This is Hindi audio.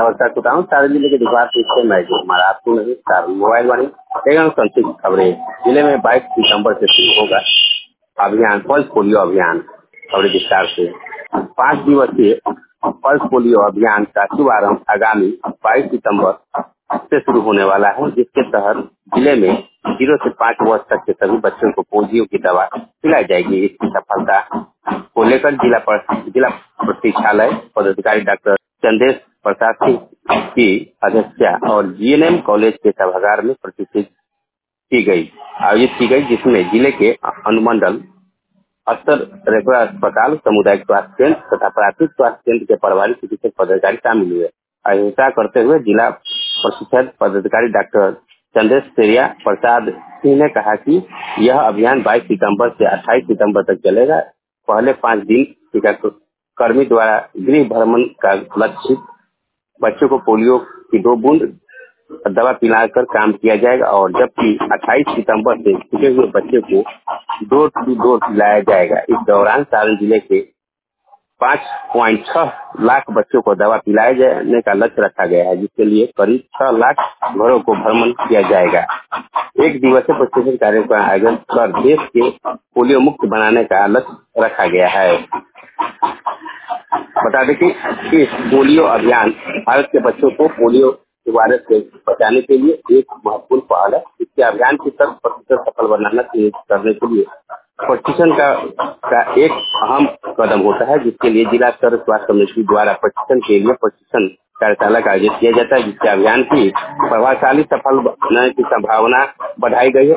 नमस्कार बताऊँ सारे जिले के दिखवा सिस्टम में जो हमारा आपको नहीं सार मोबाइल वाली एवं संक्षिप्त खबरें। जिले में 22 सितंबर से शुरू होगा अभियान पल्स पोलियो अभियान। खबरें विस्तार से 5 दिवसीय पल्स पोलियो अभियान का शुभारंभ आगामी 22 सितंबर से शुरू होने वाला है, जिसके तहत जिले में 0 से 5 वर्ष तक के सभी बच्चों को पोलियो की दवा पिलाई जाएगी। इसकी सफलता को लेकर जिला प्रतीक्षालय पदाधिकारी डॉक्टर चंदेश प्रसाद सिंह की अध्यक्षता और जीएनएम कॉलेज के सभागार में आयोजित की गई, जिसमें जिले के अनुमंडल स्तर रेफरल अस्पताल, सामुदायिक स्वास्थ्य केंद्र तथा प्राथमिक स्वास्थ्य केंद्र के प्रभारी चिकित्सक पदाधिकारी शामिल हुए। अहिंसा करते हुए जिला प्रशिक्षण पदाधिकारी डॉक्टर चंदेश प्रसाद सिंह ने कहा कि यह अभियान 22 सितंबर से 28 सितंबर तक चलेगा। पहले 5 दिन टीकाकर्मी द्वारा गृह भ्रमण का लक्ष्य बच्चों को पोलियो की 2 बूंद दवा पिलाकर काम किया जाएगा और जबकि 28 सितंबर से छूटे हुए बच्चे को डोर टू डोर पिलाया जाएगा। इस दौरान सारण जिले के 5.6 लाख बच्चों को दवा पिलाए जाने का लक्ष्य रखा गया है, जिसके लिए करीब 6 लाख घरों को भ्रमण किया जाएगा। एक दिवसीय प्रशिक्षण कार्यक्रम का आयोजन कर देश के पोलियो मुक्त बनाने का लक्ष्य रखा गया है। बता दें कि इस पोलियो अभियान भारत के बच्चों को पोलियो वायरस से बचाने के लिए एक महत्वपूर्ण पहल है। इसके अभियान की 100% सफल बनाना करने के लिए प्रशिक्षण का एक अहम कदम होता है, जिसके लिए जिला स्तर स्वास्थ्य कमेटी द्वारा प्रशिक्षण के लिए प्रशिक्षण कार्यशाला का आयोजन किया जाता है, जिससे अभियान की प्रभावशाली सफल बनाने की संभावना बढ़ाई गई है।